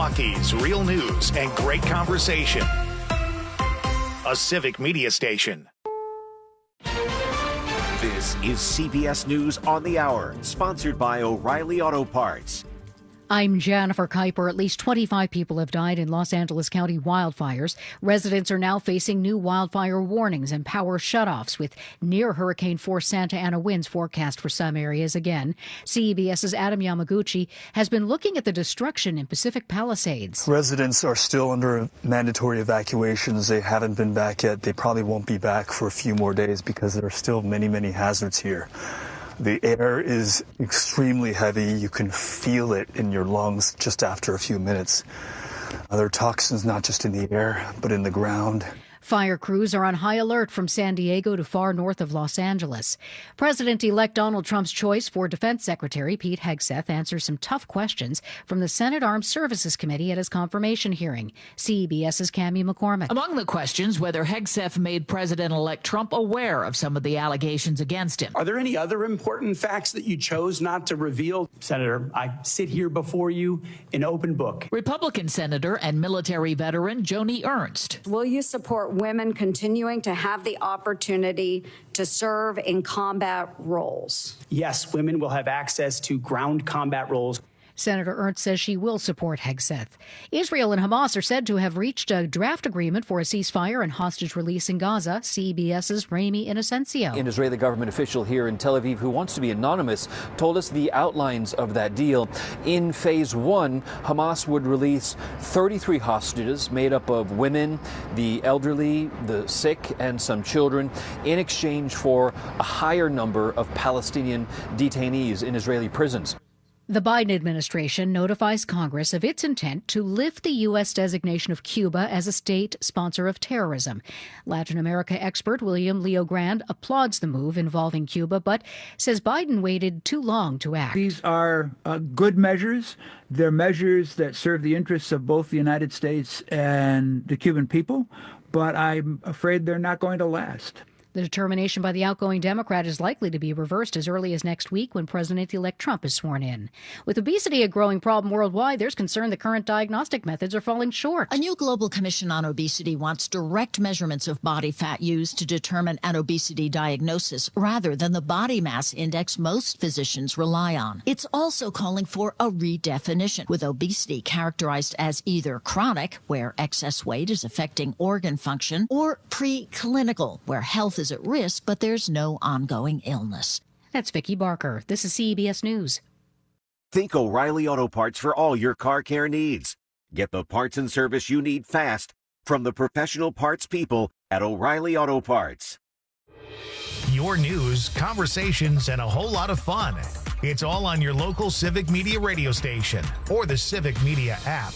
Milwaukee's real news and great conversation. A Civic Media station. This is CBS News on the Hour, sponsored by O'Reilly Auto Parts. I'm Jennifer Kuiper. At least 25 people have died in Los Angeles County wildfires. Residents are now facing new wildfire warnings and power shutoffs with near hurricane-force Santa Ana winds forecast for some areas again. CBS's Adam Yamaguchi has been looking at the destruction in Pacific Palisades. Residents are still under mandatory evacuations. They haven't been back yet. They probably won't be back for a few more days because there are still many, many hazards here. The air is extremely heavy. You can feel it in your lungs just after a few minutes. There are toxins not just in the air, but in the ground. Fire crews are on high alert from San Diego to far north of Los Angeles. President-elect Donald Trump's choice for Defense Secretary Pete Hegseth answers some tough questions from the Senate Armed Services Committee at his confirmation hearing. CBS's Cammie McCormick. Among the questions, whether Hegseth made President-elect Trump aware of some of the allegations against him. Are there any other important facts that you chose not to reveal? Senator, I sit here before you in open book. Republican Senator and military veteran Joni Ernst. Will you support women continuing to have the opportunity to serve in combat roles? Yes, women will have access to ground combat roles. Senator Ernst says she will support Hegseth. Israel and Hamas are said to have reached a draft agreement for a ceasefire and hostage release in Gaza. CBS's Rami Inocencio. An Israeli government official here in Tel Aviv who wants to be anonymous told us the outlines of that deal. In phase one, Hamas would release 33 hostages made up of women, the elderly, the sick, and some children in exchange for a higher number of Palestinian detainees in Israeli prisons. The Biden administration notifies Congress of its intent to lift the U.S. designation of Cuba as a state sponsor of terrorism. Latin America expert William Leo Grand applauds the move involving Cuba, but says Biden waited too long to act. These are good measures. They're measures that serve the interests of both the United States and the Cuban people, but I'm afraid they're not going to last. The determination by the outgoing Democrat is likely to be reversed as early as next week when President-elect Trump is sworn in. With obesity a growing problem worldwide, there's concern the current diagnostic methods are falling short. A new global commission on obesity wants direct measurements of body fat used to determine an obesity diagnosis rather than the body mass index most physicians rely on. It's also calling for a redefinition, with obesity characterized as either chronic, where excess weight is affecting organ function, or preclinical, where health is at risk, but there's no ongoing illness. That's Vicki Barker. This is CBS News. Think O'Reilly Auto Parts for all your car care needs. Get the parts and service you need fast from the professional parts people at O'Reilly Auto Parts. Your news, conversations, and a whole lot of fun. It's all on your local Civic Media radio station or the Civic Media app.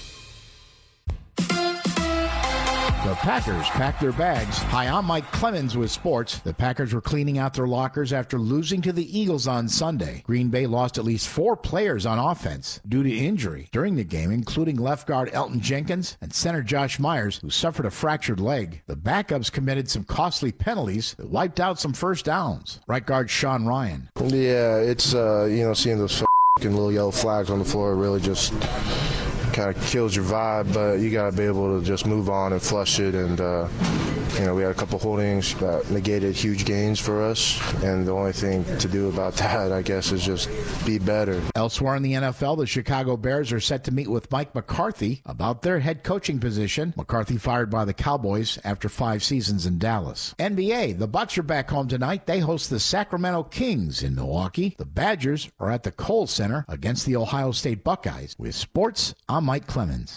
The Packers packed their bags. Hi, I'm Mike Clemens with sports. The Packers were cleaning out their lockers after losing to the Eagles on Sunday. Green Bay lost at least 4 players on offense due to injury during the game, including left guard Elton Jenkins and center Josh Myers, who suffered a fractured leg. The backups committed some costly penalties that wiped out some first downs. Right guard Sean Ryan. Yeah, it's, seeing those fucking little yellow flags on the floor really just kind of kills your vibe, but you got to be able to just move on and flush it. And, we had a couple holdings that negated huge gains for us. And the only thing to do about that, I guess, is just be better. Elsewhere in the NFL, the Chicago Bears are set to meet with Mike McCarthy about their head coaching position. McCarthy fired by the Cowboys after 5 seasons in Dallas. NBA, the Bucks are back home tonight. They host the Sacramento Kings in Milwaukee. The Badgers are at the Kohl Center against the Ohio State Buckeyes. With sports, I'm Mike Clemens.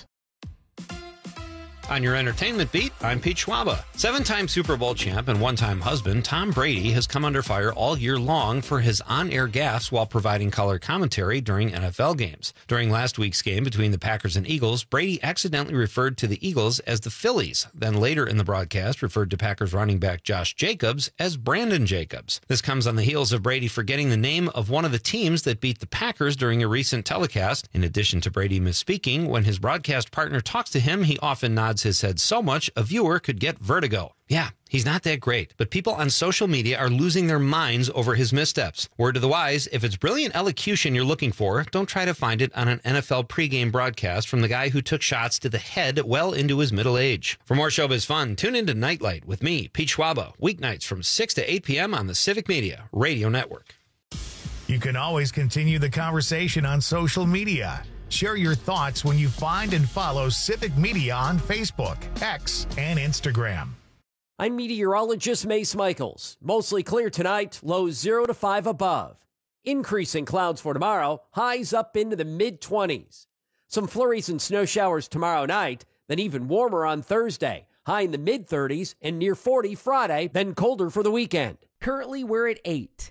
On your entertainment beat, I'm Pete Schwaba. 7-time Super Bowl champ and 1-time husband Tom Brady has come under fire all year long for his on-air gaffes while providing color commentary during NFL games. During last week's game between the Packers and Eagles, Brady accidentally referred to the Eagles as the Phillies, then later in the broadcast referred to Packers running back Josh Jacobs as Brandon Jacobs. This comes on the heels of Brady forgetting the name of one of the teams that beat the Packers during a recent telecast. In addition to Brady misspeaking, when his broadcast partner talks to him, he often nods nods his head so much a viewer could get vertigo. Yeah, he's not that great, but people on social media are losing their minds over his missteps. Word to the wise, if it's brilliant elocution you're looking for, don't try to find it on an NFL pregame broadcast from the guy who took shots to the head well into his middle age. For more showbiz fun, tune into Nightlight with me, Pete Schwaba, weeknights from 6 to 8 p.m. on the Civic Media Radio Network. You can always continue the conversation on social media. Share your thoughts when you find and follow Civic Media on Facebook, X, and Instagram. I'm meteorologist Mace Michaels. Mostly clear tonight, lows 0 to 5 above. Increasing clouds for tomorrow, highs up into the mid-20s. Some flurries and snow showers tomorrow night, then even warmer on Thursday. High in the mid-30s and near 40 Friday, then colder for the weekend. Currently, we're at 8.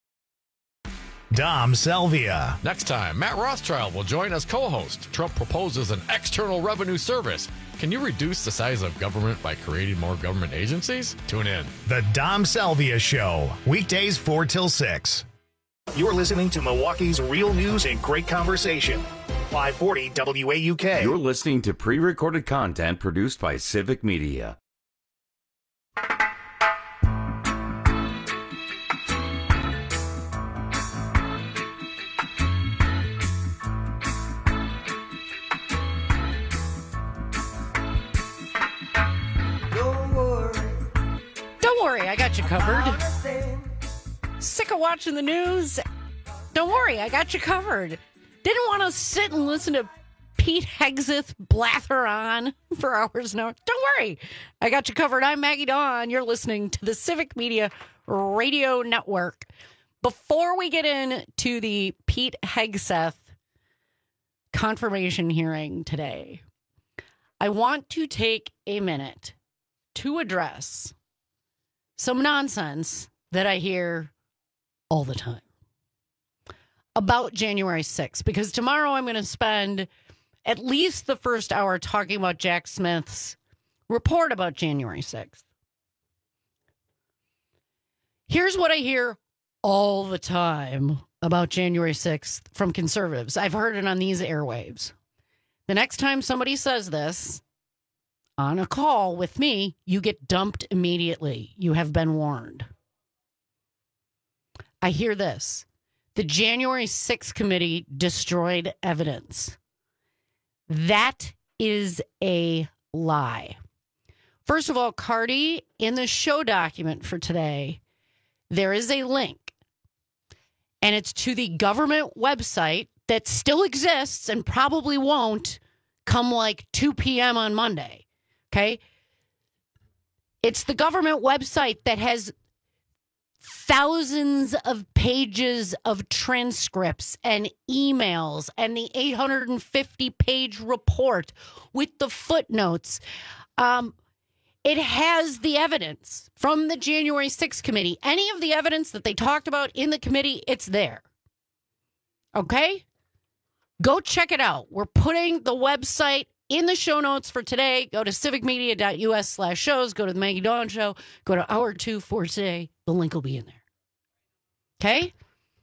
Dom Salvia. Next time, Matt Rothschild will join as co-host. Trump proposes an external revenue service. Can you reduce the size of government by creating more government agencies? Tune in. The Dom Salvia Show, weekdays 4 till 6. You're listening to Milwaukee's real news and great conversation. 540 WAUK. You're listening to pre-recorded content produced by Civic Media. Don't worry, I got you covered. Sick of watching the news? Don't worry, I got you covered. Didn't want to sit and listen to Pete Hegseth blather on for hours now. Don't worry, I got you covered. I'm Maggie Dawn. You're listening to the Civic Media Radio Network. Before we get into the Pete Hegseth confirmation hearing today, I want to take a minute to address some nonsense that I hear all the time about January 6th, because tomorrow I'm going to spend at least the first hour talking about Jack Smith's report about January 6th. Here's what I hear all the time about January 6th from conservatives. I've heard it on these airwaves. The next time somebody says this on a call with me, you get dumped immediately. You have been warned. I hear this. The January 6th committee destroyed evidence. That is a lie. First of all, Cardi, in the show document for today, there is a link, and it's to the government website that still exists and probably won't come like 2 p.m. on Monday. Okay? It's the government website that has thousands of pages of transcripts and emails and the 850-page report with the footnotes. It has the evidence from the January 6th committee. Any of the evidence that they talked about in the committee, it's there. Okay? Go check it out. We're putting the website in the show notes for today. Go to civicmedia.us/shows. Go to the Maggie Dawn Show. Go to Hour 2 for today. The link will be in there. Okay?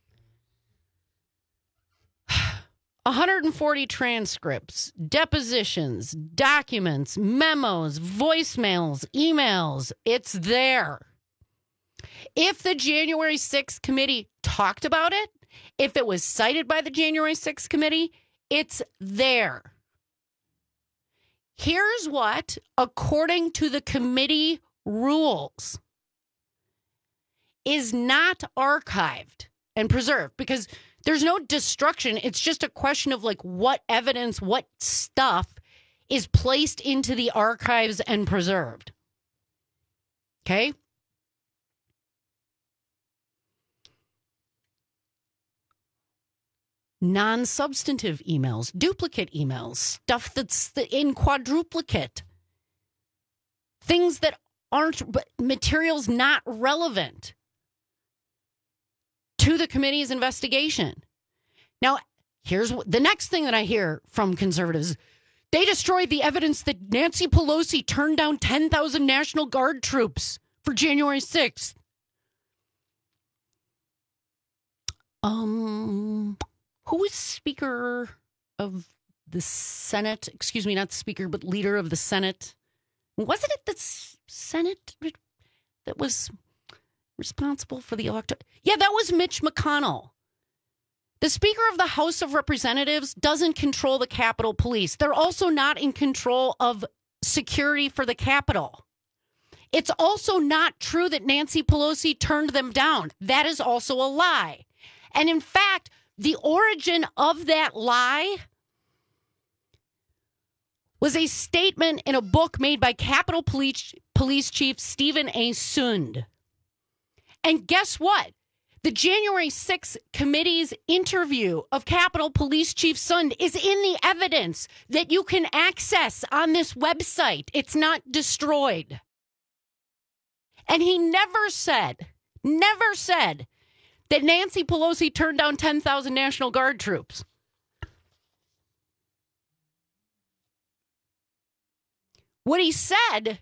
140 transcripts, depositions, documents, memos, voicemails, emails. It's there. If the January 6th committee talked about it, if it was cited by the January 6th committee, it's there. Here's what, according to the committee rules, is not archived and preserved, because there's no destruction. It's just a question of like what evidence, what stuff is placed into the archives and preserved. Okay? Non-substantive emails, duplicate emails, stuff that's in quadruplicate, things that aren't, materials not relevant to the committee's investigation. Now, here's the next thing that I hear from conservatives. They destroyed the evidence that Nancy Pelosi turned down 10,000 National Guard troops for January 6th. Who was Speaker of the Senate, not the Speaker, but leader of the Senate. Wasn't it the Senate that was responsible for the electoral? Yeah, that was Mitch McConnell. The Speaker of the House of Representatives doesn't control the Capitol Police. They're also not in control of security for the Capitol. It's also not true that Nancy Pelosi turned them down. That is also a lie. And in fact, the origin of that lie was a statement in a book made by Capitol Police Chief Stephen A. Sund. And guess what? The January 6th committee's interview of Capitol Police Chief Sund is in the evidence that you can access on this website. It's not destroyed. And he never said that Nancy Pelosi turned down 10,000 National Guard troops. What he said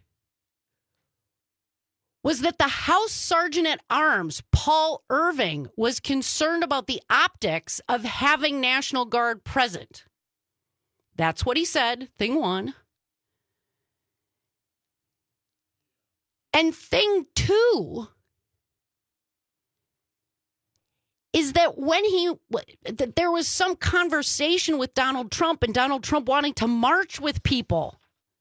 was that the House Sergeant at Arms, Paul Irving, was concerned about the optics of having National Guard present. That's what he said, thing one. And thing two is that that there was some conversation with Donald Trump and Donald Trump wanting to march with people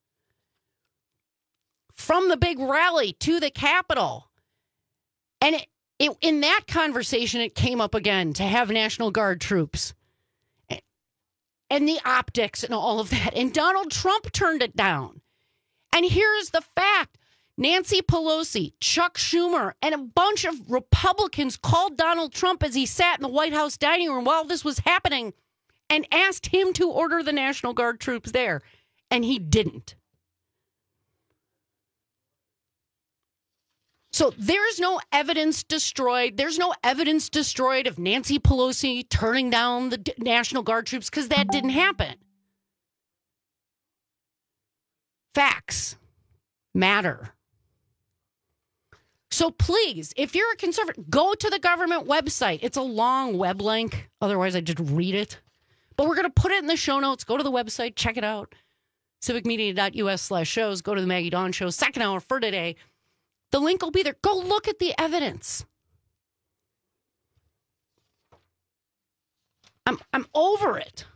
from the big rally to the Capitol. And in that conversation, it came up again to have National Guard troops and the optics and all of that. And Donald Trump turned it down. And here's the fact. Nancy Pelosi, Chuck Schumer, and a bunch of Republicans called Donald Trump as he sat in the White House dining room while this was happening and asked him to order the National Guard troops there. And he didn't. So there's no evidence destroyed. There's no evidence destroyed of Nancy Pelosi turning down the National Guard troops because that didn't happen. Facts matter. So please, if you're a conservative, go to the government website. It's a long web link. Otherwise, I just read it. But we're going to put it in the show notes. Go to the website. Check it out. civicmedia.us/shows. Go to the Maggie Dawn Show. Second hour for today. The link will be there. Go look at the evidence. I'm over it.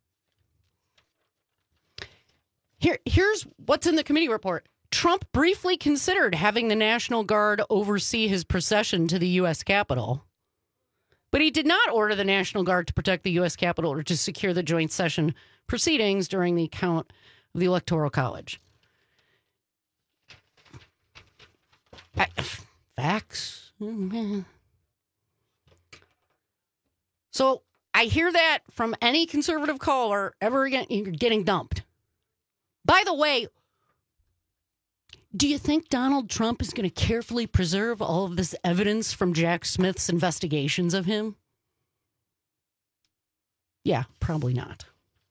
Here's what's in the committee report. Trump briefly considered having the National Guard oversee his procession to the U.S. Capitol, but he did not order the National Guard to protect the U.S. Capitol or to secure the joint session proceedings during the count of the Electoral College. Facts. So I hear that from any conservative caller ever again. You're getting dumped. By the way, do you think Donald Trump is going to carefully preserve all of this evidence from Jack Smith's investigations of him? Yeah, probably not.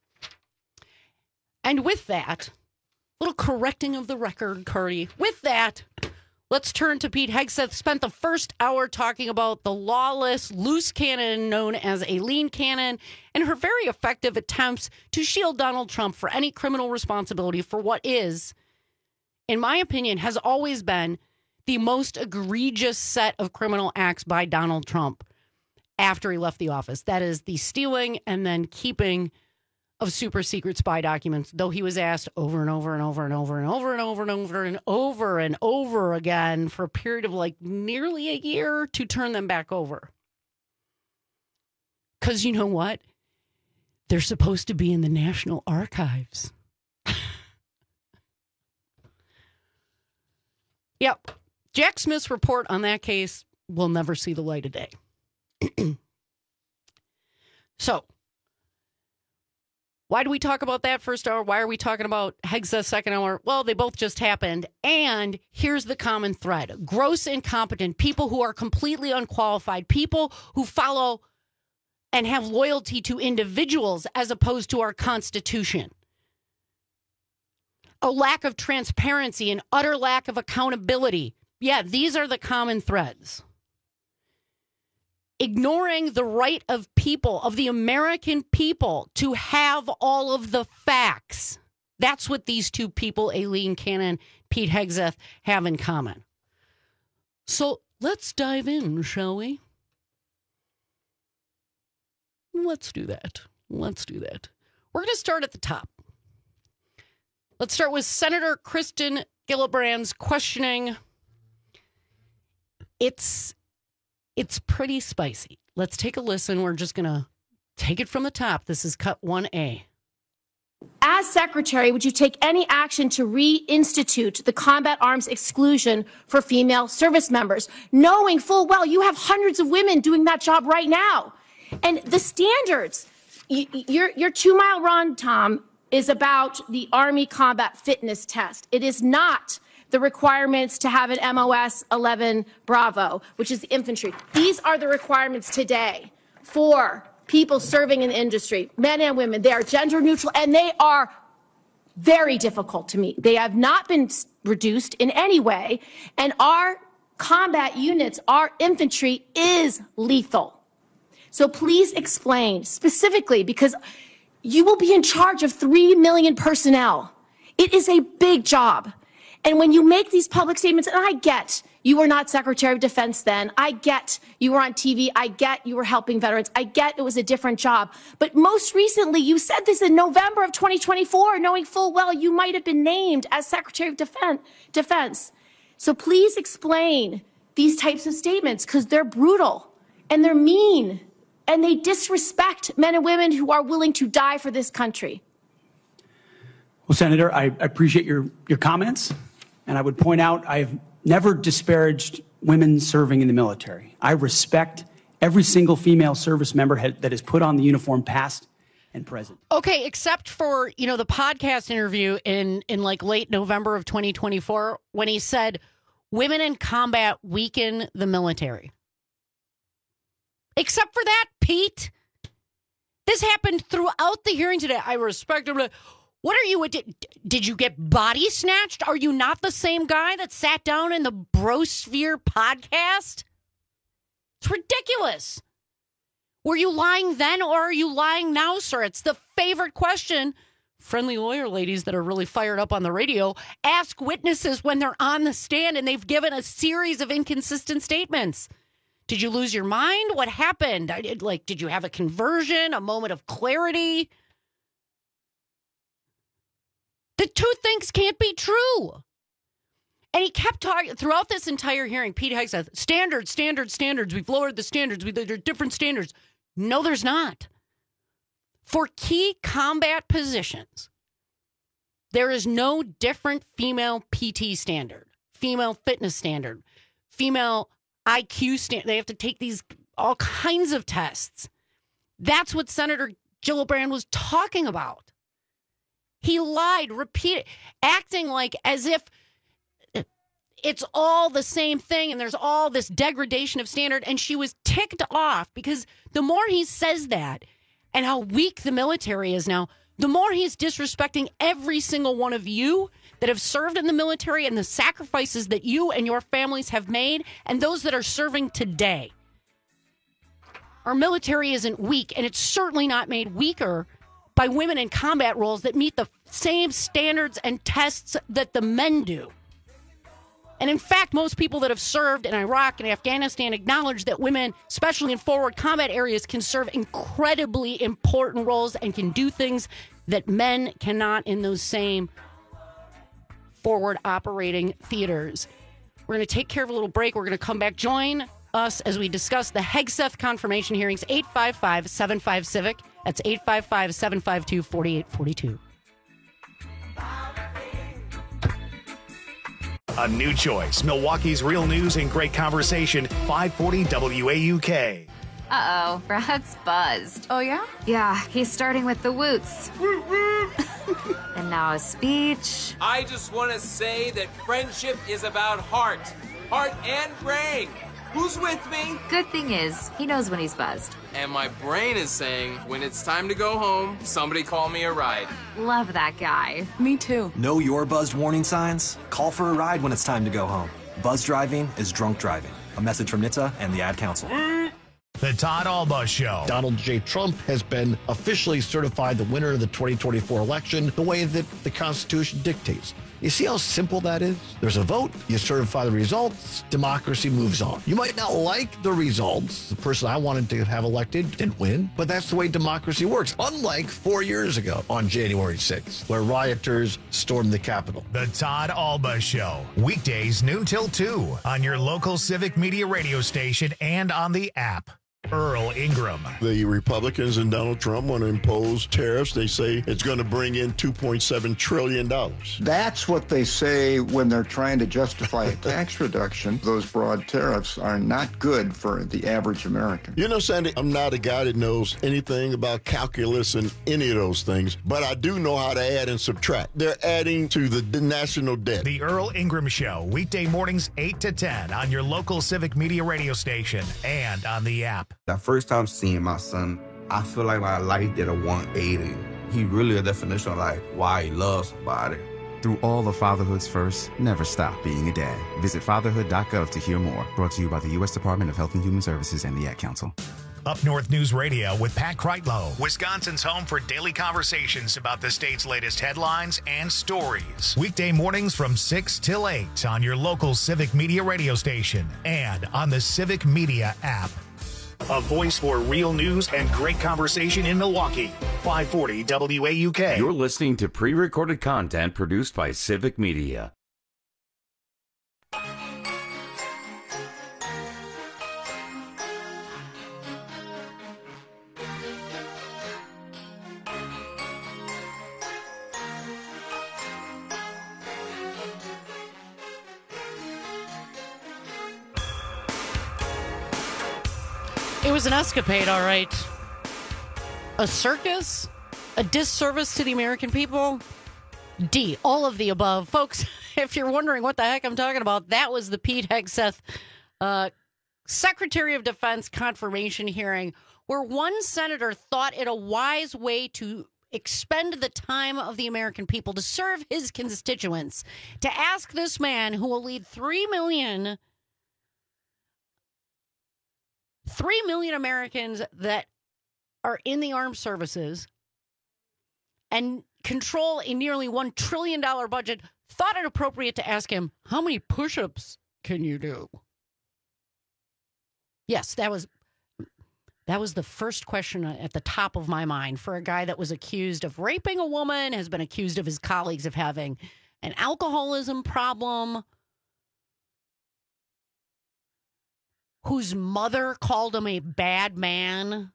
And with that, little correcting of the record, Cardi. With that, let's turn to Pete Hegseth. Spent the first hour talking about the lawless loose cannon known as Aileen Cannon and her very effective attempts to shield Donald Trump for any criminal responsibility for what is, in my opinion, has always been the most egregious set of criminal acts by Donald Trump after he left the office. That is the stealing and then keeping of super secret spy documents, though he was asked over and over and over and over and over and over and over and over and over again for a period of like nearly a year to turn them back over. Because you know what? They're supposed to be in the National Archives. Yep. Jack Smith's report on that case will never see the light of day. So, why do we talk about that first hour? Why are we talking about Hegseth's second hour? Well, they both just happened. And here's the common thread. Gross incompetent, people who are completely unqualified, people who follow and have loyalty to individuals as opposed to our Constitution. A lack of transparency, an utter lack of accountability. Yeah, these are the common threads. ignoring the right of people, of the American people, to have all of the facts. That's what these two people, Aileen Cannon, Pete Hegseth, have in common. So let's dive in, shall we? Let's do that. We're going to start at the top. Let's start with Senator Kristen Gillibrand's questioning. It's pretty spicy. Let's take a listen. We're just going to take it from the top. This is cut 1A. As Secretary, would you take any action to reinstitute the combat arms exclusion for female service members, knowing full well you have hundreds of women doing that job right now? And the standards, your 2 mile run, Tom, is about the Army combat fitness test. It is not the requirements to have an MOS 11 Bravo, which is the infantry. These are the requirements today for people serving in the industry, men and women. They are gender neutral, and they are very difficult to meet. They have not been reduced in any way, and our combat units, our infantry is lethal. So please explain specifically, because you will be in charge of 3 million personnel. It is a big job. And when you make these public statements, and I get you were not Secretary of Defense then, I get you were on TV, I get you were helping veterans, I get it was a different job. But most recently, you said this in November of 2024, knowing full well you might have been named as Secretary of Defense. So please explain these types of statements, because they're brutal and they're mean and they disrespect men and women who are willing to die for this country. Well, Senator, I appreciate your comments, and I would point out I have never disparaged women serving in the military. I respect every single female service member that has put on the uniform, past and present. Okay, except for, the podcast interview in like late November of 2024, when he said women in combat weaken the military. Except for that, Pete. This happened throughout the hearing today. I respect him. What are you? Did you get body snatched? Are you not the same guy that sat down in the Brosphere podcast? It's ridiculous. Were you lying then, or are you lying now, sir? It's the favorite question friendly lawyer ladies that are really fired up on the radio ask witnesses when they're on the stand and they've given a series of inconsistent statements. Did you lose your mind? What happened? Did you have a conversion, a moment of clarity? The two things can't be true. And he kept talking throughout this entire hearing. Pete Hegseth, standards. We've lowered the standards. There are different standards. No, there's not. For key combat positions, there is no different female PT standard, female fitness standard, female IQ standard. They have to take these all kinds of tests. That's what Senator Gillibrand was talking about. He lied, repeated, acting like as if it's all the same thing and there's all this degradation of standard. And she was ticked off because the more he says that and how weak the military is now, the more he's disrespecting every single one of you that have served in the military and the sacrifices that you and your families have made and those that are serving today. Our military isn't weak, and it's certainly not made weaker by women in combat roles that meet the same standards and tests that the men do. And in fact, most people that have served in Iraq and Afghanistan acknowledge that women, especially in forward combat areas, can serve incredibly important roles and can do things that men cannot in those same forward operating theaters. We're going to take care of a little break. We're going to come back. Join us as we discuss the Hegseth confirmation hearings. 855-75-CIVIC. That's 855-752-4842. A new choice. Milwaukee's real news and great conversation. 540 WAUK. Uh-oh, Brad's buzzed. Oh, yeah? Yeah, he's starting with the woots. And now a speech. I just want to say that friendship is about heart and brain. Who's with me? Good thing is, he knows when he's buzzed. And my brain is saying, when it's time to go home, somebody call me a ride. Love that guy. Me too. Know your buzzed warning signs? Call for a ride when it's time to go home. Buzz driving is drunk driving. A message from NHTSA and the Ad Council. The Todd Alba Show. Donald J. Trump has been officially certified the winner of the 2024 election the way that the Constitution dictates. You see how simple that is? There's a vote, you certify the results, democracy moves on. You might not like the results. The person I wanted to have elected didn't win, but that's the way democracy works. Unlike 4 years ago on January 6th, where rioters stormed the Capitol. The Todd Alba Show. Weekdays noon till 2 on your local Civic Media radio station and on the app. Earl Ingram. The Republicans and Donald Trump want to impose tariffs. They say it's going to bring in $2.7 trillion. That's what they say when they're trying to justify a tax reduction. Those broad tariffs are not good for the average American. You know, Sandy, I'm not a guy that knows anything about calculus and any of those things, but I do know how to add and subtract. They're adding to the national debt. The Earl Ingram Show, weekday mornings 8 to 10 on your local Civic Media radio station and on the app. The first time seeing my son, I feel like my life did a 180. He really a definition of like why he loves somebody. Through all of Fatherhood's first, never stop being a dad. Visit fatherhood.gov to hear more. Brought to you by the U.S. Department of Health and Human Services and the Ad Council. Up North News Radio with Pat Kreitlow, Wisconsin's home for daily conversations about the state's latest headlines and stories. Weekday mornings from 6 till 8 on your local Civic Media radio station and on the Civic Media app. A voice for real news and great conversation in Milwaukee. 540 WAUK. You're listening to pre-recorded content produced by Civic Media. It was an escapade, all right. A circus? A disservice to the American people? D, all of the above. Folks, if you're wondering what the heck I'm talking about, that was the Pete Hegseth Secretary of Defense confirmation hearing, where one senator thought it a wise way to expend the time of the American people to serve his constituents, to ask this man who will lead 3 million Americans that are in the armed services and control a nearly $1 trillion budget, thought it appropriate to ask him, how many push-ups can you do? Yes, that was the first question at the top of my mind for a guy that was accused of raping a woman, has been accused of his colleagues of having an alcoholism problem, whose mother called him a bad man.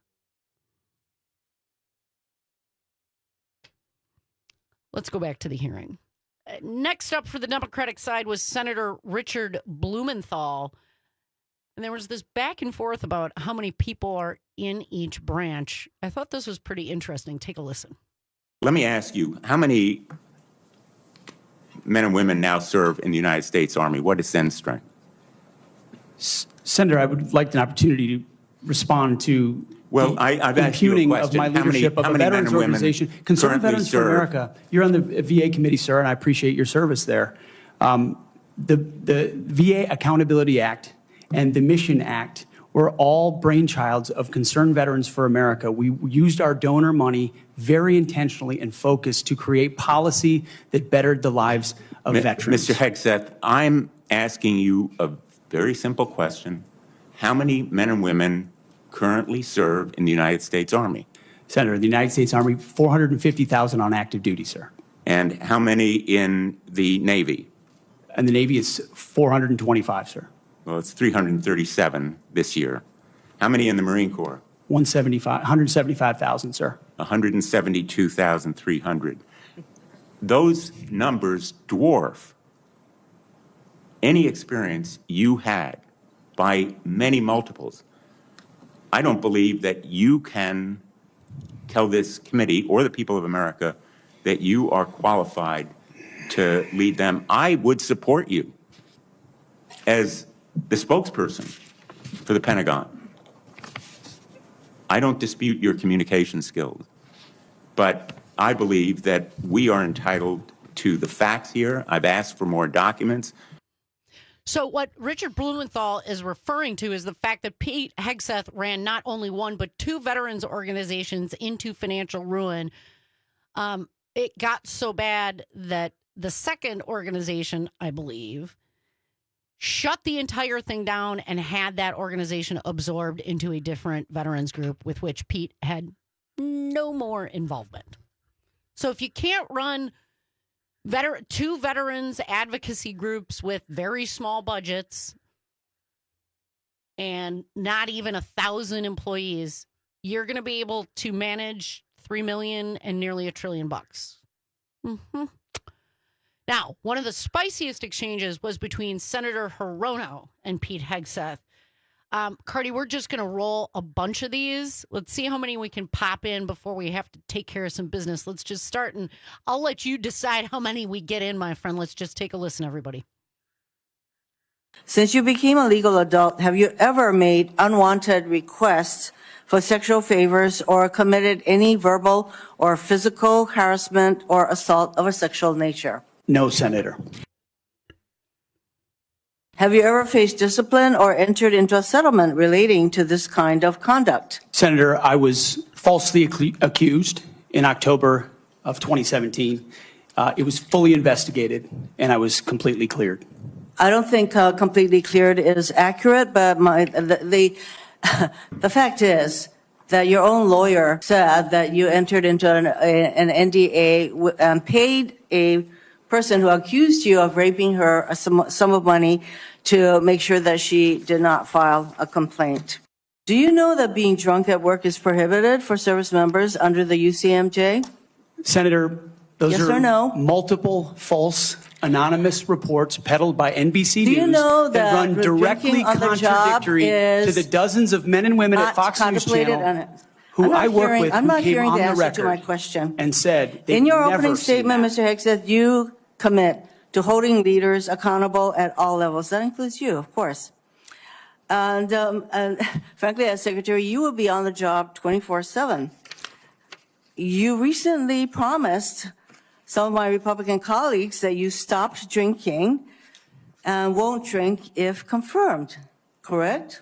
Let's go back to the hearing. Next up for the Democratic side was Senator Richard Blumenthal. And there was this back and forth about how many people are in each branch. I thought this was pretty interesting. Take a listen. Let me ask you, how many men and women now serve in the United States Army? What is Sen's strength? Senator, I would like an opportunity to respond to I've asked you a impugning question. of my leadership of a veterans organization. Concerned Veterans for America. You're on the VA committee, sir, and I appreciate your service there. The VA Accountability Act and the Mission Act were all brainchilds of Concerned Veterans for America. We used our donor money very intentionally and focused to create policy that bettered the lives of veterans. Mr. Hegseth, I'm asking you a very simple question. How many men and women currently serve in the United States Army? Senator, the United States Army, 450,000 on active duty, sir. And how many in the Navy? And the Navy is 425, sir. Well, it's 337 this year. How many in the Marine Corps? 175,000, sir. 172,300. Those numbers dwarf any experience you had by many multiples. I don't believe that you can tell this committee or the people of America that you are qualified to lead them. I would support you as the spokesperson for the Pentagon. I don't dispute your communication skills, but I believe that we are entitled to the facts here. I've asked for more documents. So what Richard Blumenthal is referring to is the fact that Pete Hegseth ran not only one, but two veterans organizations into financial ruin. It got so bad that the second organization, I believe, shut the entire thing down and had that organization absorbed into a different veterans group with which Pete had no more involvement. So if you can't run two veterans advocacy groups with very small budgets and not even 1,000 employees, you're going to be able to manage $3 million and nearly $1 trillion. Mm-hmm. Now, one of the spiciest exchanges was between Senator Hirono and Pete Hegseth. Cardi, we're just going to roll a bunch of these. Let's see how many we can pop in before we have to take care of some business. Let's just start, and I'll let you decide how many we get in, my friend. Let's just take a listen, everybody. Since you became a legal adult, have you ever made unwanted requests for sexual favors or committed any verbal or physical harassment or assault of a sexual nature? No, Senator. Have you ever faced discipline or entered into a settlement relating to this kind of conduct? Senator, I was falsely accused in October of 2017. It was fully investigated, and I was completely cleared. I don't think completely cleared is accurate, but the fact is that your own lawyer said that you entered into an NDA and paid a person who accused you of raping her a sum of money to make sure that she did not file a complaint. Do you know that being drunk at work is prohibited for service members under the UCMJ? Senator, those yes are or no? multiple false anonymous reports peddled by NBC News know that run directly contradictory to the dozens of men and women at Fox News Channel who I work with I'm who not came hearing on the the answer to my record question. and said In your never opening seen statement, that. Mr. Hegseth, you commit to holding leaders accountable at all levels. That includes you, of course. And frankly, as Secretary, you will be on the job 24/7. You recently promised some of my Republican colleagues that you stopped drinking and won't drink if confirmed, correct?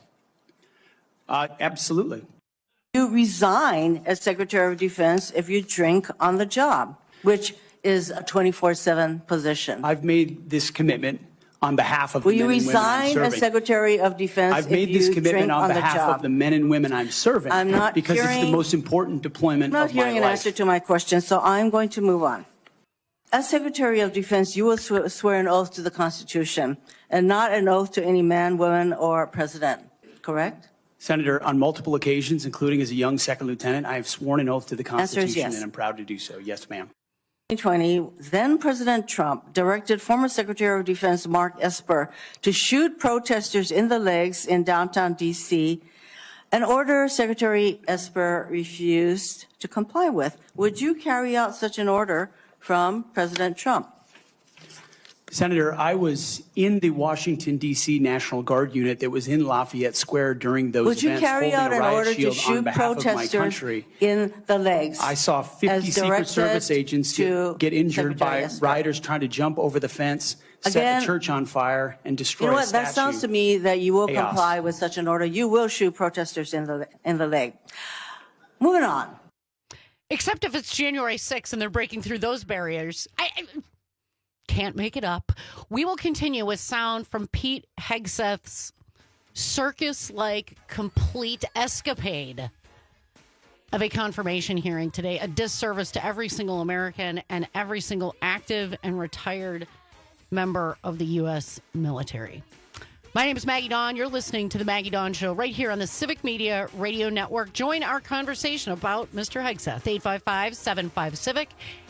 Absolutely. You resign as Secretary of Defense if you drink on the job, which is a 24/7 position. I've made this commitment on behalf of Will the you men and women I'm resign serving. as Secretary of Defense I've if made this you commitment drink on on the behalf job? of the men and women I'm serving I'm not because it's the hearing- most important deployment I'm not of my hearing an life. answer to my question, so I'm going to move on. As Secretary of Defense, you will swear an oath to the Constitution and not an oath to any man, woman, or president, correct? Senator, on multiple occasions, including as a young second lieutenant, I have sworn an oath to the Answer is Constitution, yes. and I'm proud to do so. Yes, ma'am. 2020, then President Trump directed former Secretary of Defense Mark Esper to shoot protesters in the legs in downtown D.C., an order Secretary Esper refused to comply with. Would you carry out such an order from President Trump? Senator, I was in the Washington, D.C. National Guard unit that was in Lafayette Square during those Would you events, carry holding out a an riot order to shield on shoot behalf of my protesters country. in the legs? I saw 50 as Secret directed Service agents to get injured Secretary by Esper? rioters trying to jump over the fence, set Again, the church on fire, and destroy You know a what? That statue. sounds to me that you will Chaos. comply with such an order. You will shoot protesters in the leg. Moving on. Except if it's January 6th and they're breaking through those barriers. I can't make it up. We will continue with sound from Pete Hegseth's circus-like complete escapade of a confirmation hearing today, a disservice to every single American and every single active and retired member of the U.S. military. My name is Maggie Dawn. You're listening to The Maggie Dawn Show right here on the Civic Media Radio Network. Join our conversation about Mr. Hegseth. 855-75-CIVIC,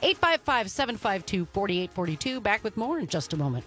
855-752-4842. Back with more in just a moment.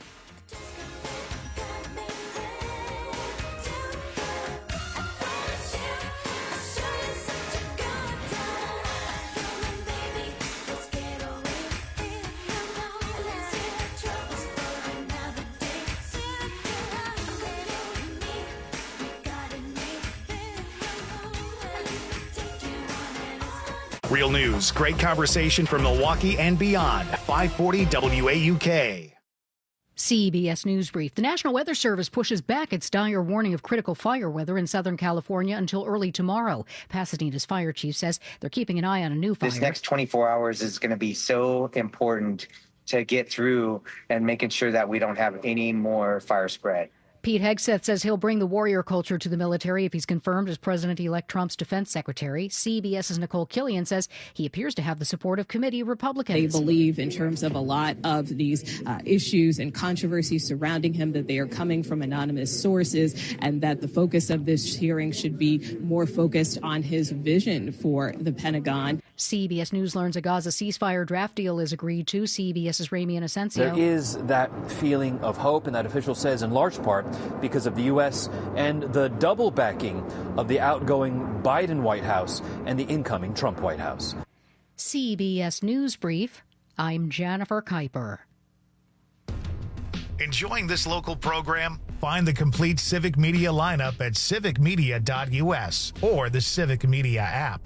Real news, great conversation from Milwaukee and beyond. 540 WAUK. CBS News Brief. The National Weather Service pushes back its dire warning of critical fire weather in Southern California until early tomorrow. Pasadena's fire chief says they're keeping an eye on a new fire. This next 24 hours is going to be so important to get through and making sure that we don't have any more fire spread. Pete Hegseth says he'll bring the warrior culture to the military if he's confirmed as President-elect Trump's defense secretary. CBS's Nicole Killian says he appears to have the support of committee Republicans. They believe in terms of a lot of these issues and controversies surrounding him that they are coming from anonymous sources and that the focus of this hearing should be more focused on his vision for the Pentagon. CBS News learns a Gaza ceasefire draft deal is agreed to. CBS's Ramian Asensio. There is that feeling of hope, and that official says in large part because of the U.S. and the double backing of the outgoing Biden White House and the incoming Trump White House. CBS News Brief, I'm Jennifer Kuiper. Enjoying this local program? Find the complete Civic Media lineup at civicmedia.us or the Civic Media app.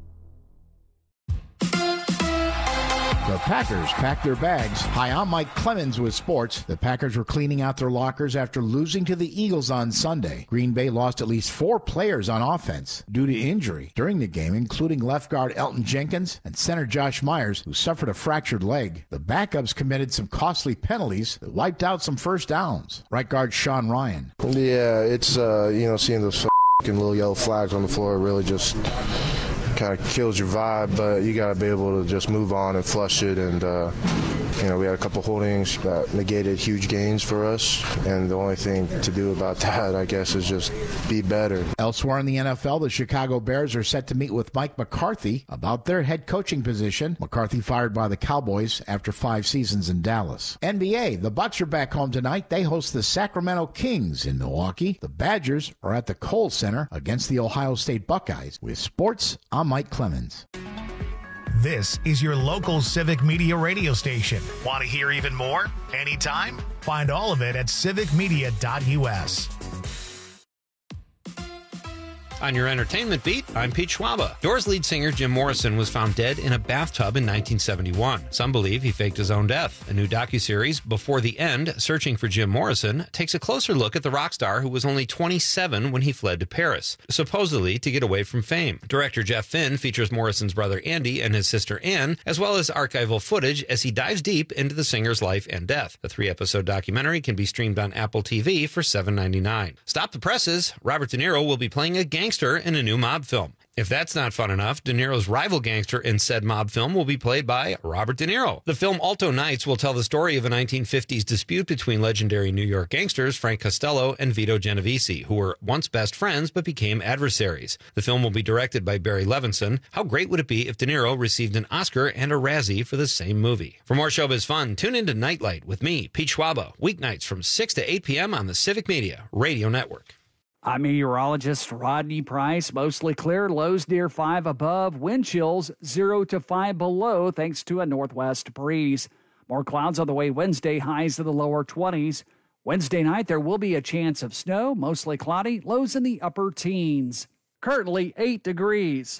The Packers packed their bags. Hi, I'm Mike Clemens with sports. The Packers were cleaning out their lockers after losing to the Eagles on Sunday. Green Bay lost at least 4 players on offense due to injury during the game, including left guard Elton Jenkins and center Josh Myers, who suffered a fractured leg. The backups committed some costly penalties that wiped out some first downs. Right guard Sean Ryan. Yeah, it's, seeing those little yellow flags on the floor really just kind of kills your vibe, but you got to be able to just move on and flush it. And, we had a couple holdings that negated huge gains for us. And the only thing to do about that, I guess, is just be better. Elsewhere in the NFL, the Chicago Bears are set to meet with Mike McCarthy about their head coaching position. McCarthy fired by the Cowboys after 5 seasons in Dallas. NBA, the Bucks are back home tonight. They host the Sacramento Kings in Milwaukee. The Badgers are at the Kohl Center against the Ohio State Buckeyes. With sports, I'm Mike Clemens. This is your local Civic Media radio station. Want to hear even more? Anytime? Find all of it at civicmedia.us. On your entertainment beat, I'm Pete Schwaba. Doors lead singer Jim Morrison was found dead in a bathtub in 1971. Some believe he faked his own death. A new docuseries, Before the End, Searching for Jim Morrison, takes a closer look at the rock star who was only 27 when he fled to Paris, supposedly to get away from fame. Director Jeff Finn features Morrison's brother Andy and his sister Ann, as well as archival footage as he dives deep into the singer's life and death. The 3-episode documentary can be streamed on Apple TV for $7.99. Stop the presses. Robert De Niro will be playing a gangster in a new mob film. If that's not fun enough, De Niro's rival gangster in said mob film will be played by Robert De Niro. The film Alto Nights will tell the story of a 1950s dispute between legendary New York gangsters Frank Costello and Vito Genovese, who were once best friends but became adversaries. The film will be directed by Barry Levinson. How great would it be if De Niro received an Oscar and a Razzie for the same movie? For more showbiz fun, tune into Nightlight with me, Pete Schwaba, weeknights from 6 to 8 p.m. on the Civic Media Radio Network. I'm meteorologist Rodney Price. Mostly clear, lows near 5 above, wind chills 0 to 5 below thanks to a northwest breeze. More clouds on the way Wednesday, highs in the lower 20s. Wednesday night, there will be a chance of snow, mostly cloudy, lows in the upper teens. Currently 8 degrees.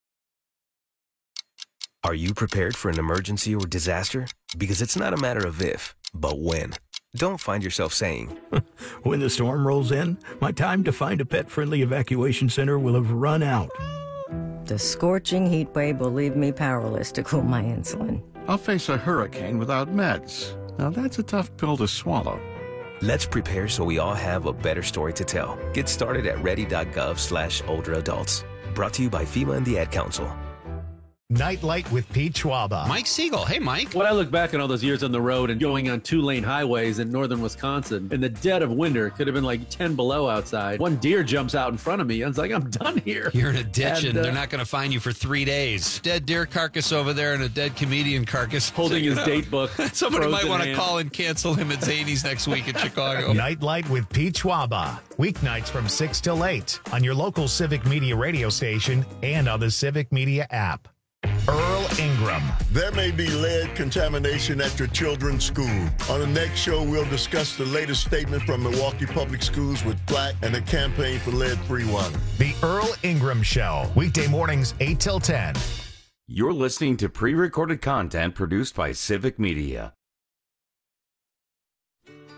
Are you prepared for an emergency or disaster? Because it's not a matter of if, but when. Don't find yourself saying, when the storm rolls in, my time to find a pet-friendly evacuation center will have run out. The scorching heat wave will leave me powerless to cool my insulin. I'll face a hurricane without meds. Now that's a tough pill to swallow. Let's prepare so we all have a better story to tell. Get started at ready.gov/older adults. Brought to you by FEMA and the Ad Council. Nightlight with Pete Schwaba. Mike Siegel. Hey, Mike. When I look back on all those years on the road and going on 2-lane highways in northern Wisconsin, in the dead of winter, it could have been like 10 below outside. One deer jumps out in front of me. I was like, I'm done here. You're in a ditch and they're not going to find you for 3 days. Dead deer carcass over there and a dead comedian carcass. Holding his date book. Somebody might want to call and cancel him at Zany's next week in Chicago. Nightlight with Pete Schwaba. Weeknights from 6 till 8 on your local Civic Media radio station and on the Civic Media app. Earl Ingram. There may be lead contamination at your children's school. On the next show, we'll discuss the latest statement from Milwaukee Public Schools with Black and the campaign for lead-free water. The Earl Ingram Show. Weekday mornings, 8 till 10. You're listening to pre-recorded content produced by Civic Media.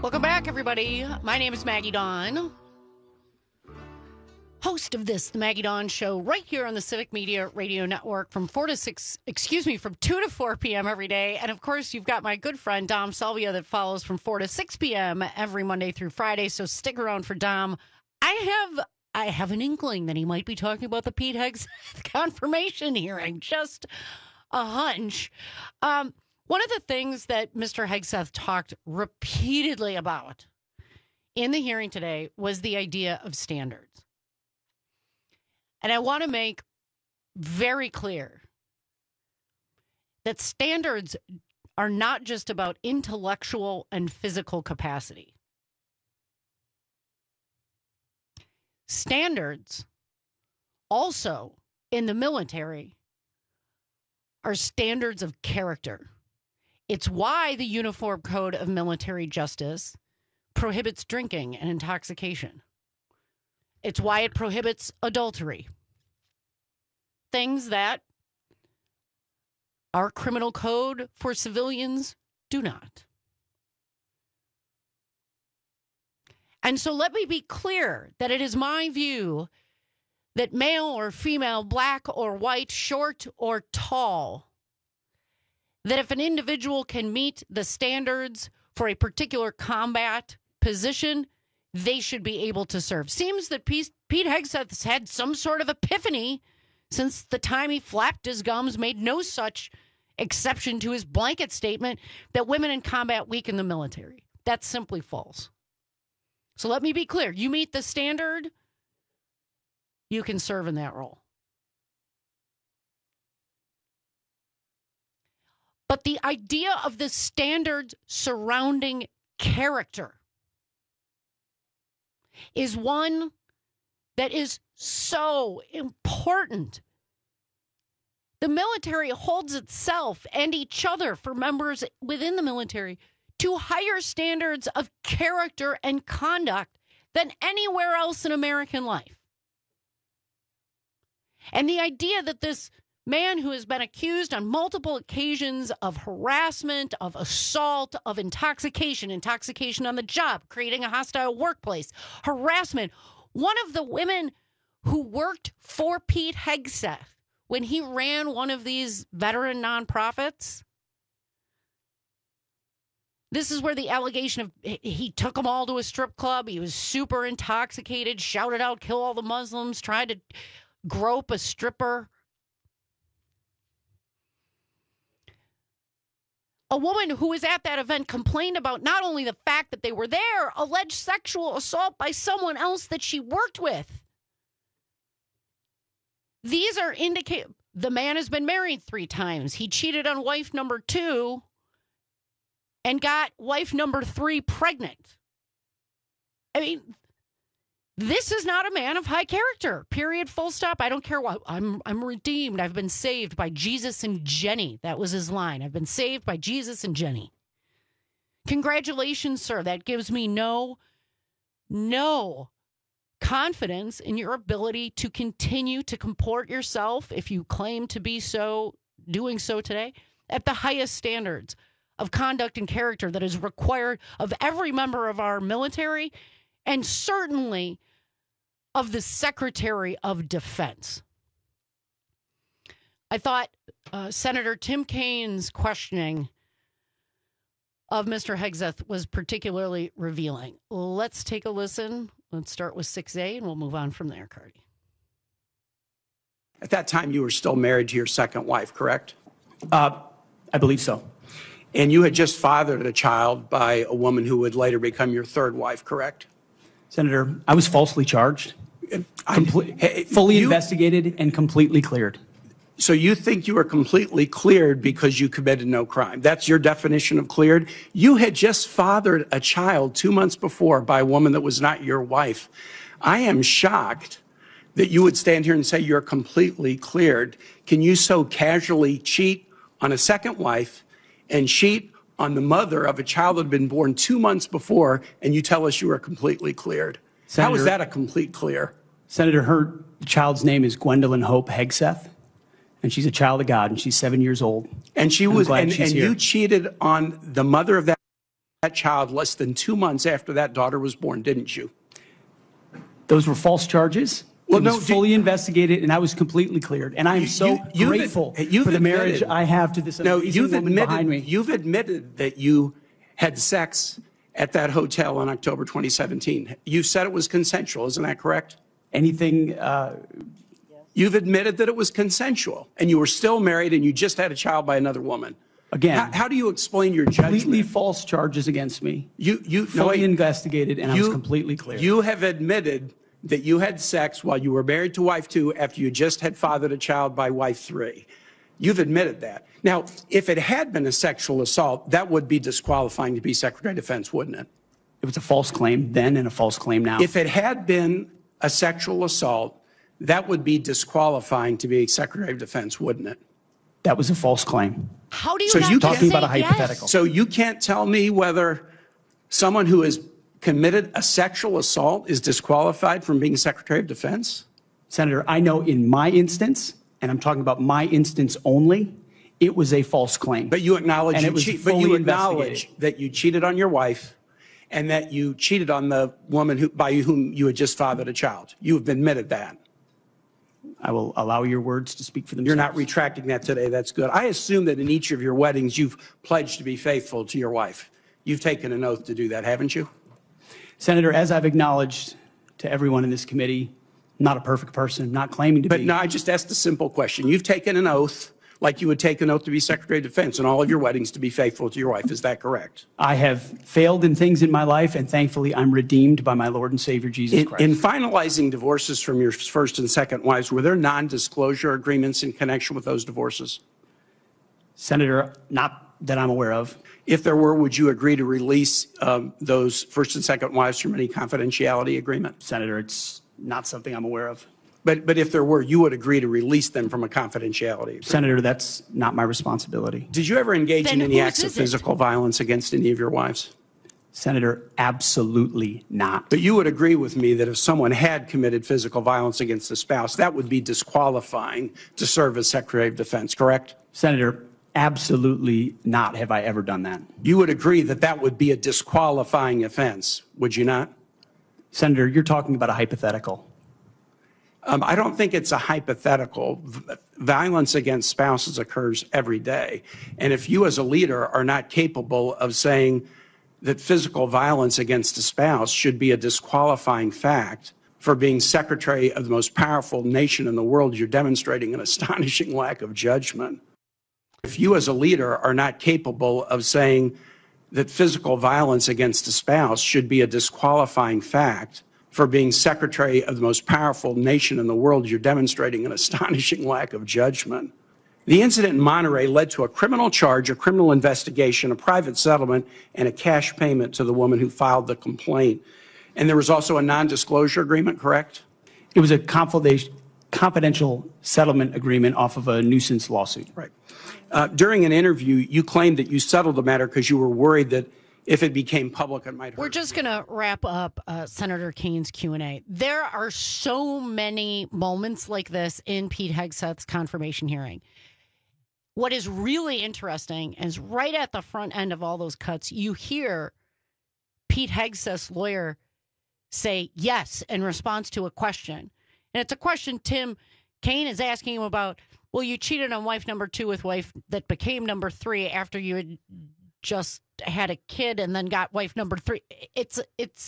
Welcome back, everybody. My name is Maggie Dawn, host of this, the Maggie Dawn Show, right here on the Civic Media Radio Network from 2 to 4 p.m. every day. And, of course, you've got my good friend Dom Salvia that follows from 4 to 6 p.m. every Monday through Friday, so stick around for Dom. I have an inkling that he might be talking about the Pete Hegseth confirmation hearing, just a hunch. One of the things that Mr. Hegseth talked repeatedly about in the hearing today was the idea of standards. And I want to make very clear that standards are not just about intellectual and physical capacity. Standards also in the military are standards of character. It's why the Uniform Code of Military Justice prohibits drinking and intoxication. It's why it prohibits adultery. Things that our criminal code for civilians do not. And so let me be clear that it is my view that male or female, black or white, short or tall, that if an individual can meet the standards for a particular combat position, they should be able to serve. Seems that Pete Hegseth has had some sort of epiphany since the time he flapped his gums, made no such exception to his blanket statement that women in combat weaken the military. That's simply false. So let me be clear. You meet the standard, you can serve in that role. But the idea of the standards surrounding character is one that is so important. The military holds itself and each other for members within the military to higher standards of character and conduct than anywhere else in American life. And the idea that this man who has been accused on multiple occasions of harassment, of assault, of intoxication on the job, creating a hostile workplace, harassment. One of the women who worked for Pete Hegseth when he ran one of these veteran nonprofits, this is where the allegation of he took them all to a strip club. He was super intoxicated, shouted out, "Kill all the Muslims," tried to grope a stripper. A woman who was at that event complained about not only the fact that they were there, alleged sexual assault by someone else that she worked with. These are the man has been married 3 times. He cheated on wife number 2 and got wife number 3 pregnant. I mean, this is not a man of high character, period, full stop. I don't care what. I'm redeemed. I've been saved by Jesus and Jenny. That was his line. I've been saved by Jesus and Jenny. Congratulations, sir. That gives me no confidence in your ability to continue to comport yourself, if you claim to be doing so today, at the highest standards of conduct and character that is required of every member of our military and certainly of the Secretary of Defense. I thought Senator Tim Kaine's questioning of Mr. Hegseth was particularly revealing. Let's take a listen. Let's start with 6A, and we'll move on from there, Cardi. At that time, you were still married to your second wife, correct? I believe so. And you had just fathered a child by a woman who would later become your third wife, correct? Senator, I was falsely charged, fully investigated, and completely cleared. So you think you were completely cleared because you committed no crime. That's your definition of cleared? You had just fathered a child 2 months before by a woman that was not your wife. I am shocked that you would stand here and say you're completely cleared. Can you so casually cheat on a second wife and cheat on the mother of a child that had been born 2 months before, and you tell us you were completely cleared? Senator, how is that a complete clear? Senator, the child's name is Gwendolyn Hope Hegseth, and she's a child of God, and she's 7 years old. And she was, and you cheated on the mother of that. that child less than 2 months after that daughter was born, didn't you? Those were false charges. Well, it was fully investigated, and I was completely cleared. And I am so grateful for the marriage I have to this amazing woman behind me. You've admitted that you had sex at that hotel in October 2017. You said it was consensual. Isn't that correct? Anything? You've admitted that it was consensual, and you were still married, and you just had a child by another woman. Again, how do you explain your judgment? Completely false charges against me. You fully investigated, and I was completely clear. You have admitted that you had sex while you were married to wife 2 after you just had fathered a child by wife 3. You've admitted that. Now, if it had been a sexual assault, that would be disqualifying to be Secretary of Defense, wouldn't it? It was a false claim then and a false claim now. If it had been a sexual assault, that would be disqualifying to be Secretary of Defense, wouldn't it? That was a false claim. How do you So not you just talking say about a hypothetical? yes? So you can't tell me whether someone who has committed a sexual assault is disqualified from being Secretary of Defense? Senator, I know in my instance, and I'm talking about my instance only, it was a false claim. But you acknowledge fully investigated. that you cheated on your wife and that you cheated on the woman by whom you had just fathered a child. You have admitted that. I will allow your words to speak for themselves. You're not retracting that today. That's good. I assume that in each of your weddings, you've pledged to be faithful to your wife. You've taken an oath to do that, haven't you? Senator, as I've acknowledged to everyone in this committee, not a perfect person, not claiming to be. But no, I just asked a simple question. You've taken an oath like you would take an oath to be Secretary of Defense in all of your weddings to be faithful to your wife. Is that correct? I have failed in things in my life, and thankfully I'm redeemed by my Lord and Savior, Jesus Christ. In finalizing divorces from your first and second wives, were there non-disclosure agreements in connection with those divorces? Senator, not that I'm aware of. If there were, would you agree to release those first and second wives from any confidentiality agreement? Senator, it's not something I'm aware of. But if there were, you would agree to release them from a confidentiality agreement? Senator, that's not my responsibility. Did you ever engage Then in any whose acts of is it? physical violence against any of your wives? Senator, absolutely not. But you would agree with me that if someone had committed physical violence against a spouse, that would be disqualifying to serve as Secretary of Defense, correct? Senator, absolutely not have I ever done that. You would agree that that would be a disqualifying offense, would you not? Senator, you're talking about a hypothetical. I don't think it's a hypothetical. Violence against spouses occurs every day. And if you as a leader are not capable of saying that physical violence against a spouse should be a disqualifying fact for being Secretary of the most powerful nation in the world, you're demonstrating an astonishing lack of judgment. If you as a leader are not capable of saying that physical violence against a spouse should be a disqualifying fact for being Secretary of the most powerful nation in the world, you're demonstrating an astonishing lack of judgment. The incident in Monterey led to a criminal charge, a criminal investigation, a private settlement, and a cash payment to the woman who filed the complaint. And there was also a non-disclosure agreement, correct? It was a confidential settlement agreement off of a nuisance lawsuit. Right. During an interview, you claimed that you settled the matter because you were worried that if it became public, it might hurt. We're just going to wrap up Senator Kane's Q&A. There are so many moments like this in Pete Hegseth's confirmation hearing. What is really interesting is right at the front end of all those cuts, you hear Pete Hegseth's lawyer say yes in response to a question. And it's a question Tim Kaine is asking him about, well, you cheated on wife number 2 with wife that became number 3 after you had just had a kid and then got wife number 3. It's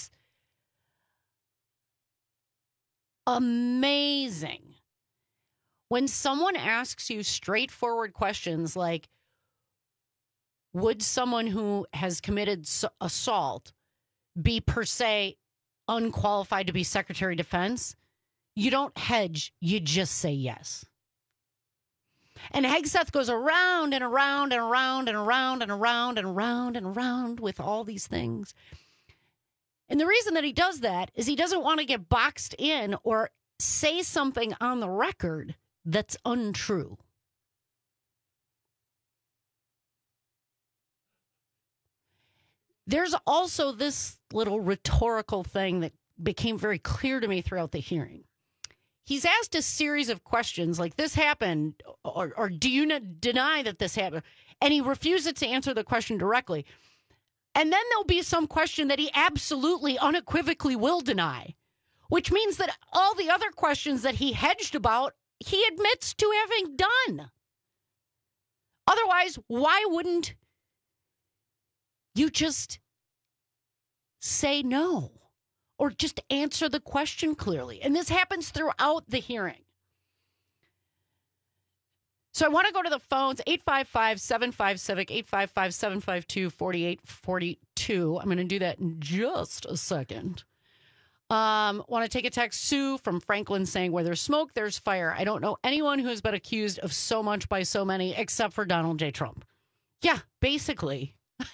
amazing when someone asks you straightforward questions like, would someone who has committed assault be per se unqualified to be Secretary of Defense? You don't hedge, you just say yes. And Hegseth goes around and around and around and around and around and around and around with all these things. And the reason that he does that is he doesn't want to get boxed in or say something on the record that's untrue. There's also this little rhetorical thing that became very clear to me throughout the hearing. He's asked a series of questions like, this happened, or do you deny that this happened? And he refuses to answer the question directly. And then there'll be some question that he absolutely, unequivocally will deny, which means that all the other questions that he hedged about, he admits to having done. Otherwise, why wouldn't you just say no or just answer the question clearly? And this happens throughout the hearing. So I want to go to the phones, 855-75-CIVIC, 855-752-4842. I'm going to do that in just a second. Want to take a text. Sue from Franklin saying, where there's smoke, there's fire. I don't know anyone who has been accused of so much by so many except for Donald J. Trump. Yeah, basically.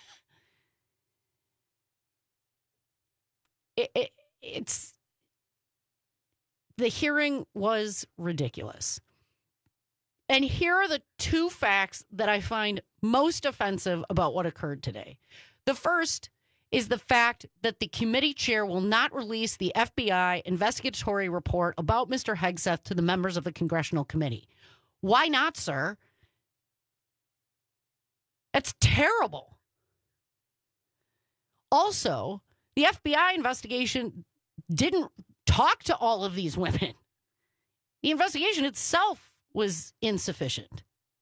It's the hearing was ridiculous. And here are the two facts that I find most offensive about what occurred today. The first is the fact that the committee chair will not release the FBI investigatory report about Mr. Hegseth to the members of the congressional committee. Why not, sir? That's terrible. Also, the FBI investigation didn't talk to all of these women. The investigation itself was insufficient.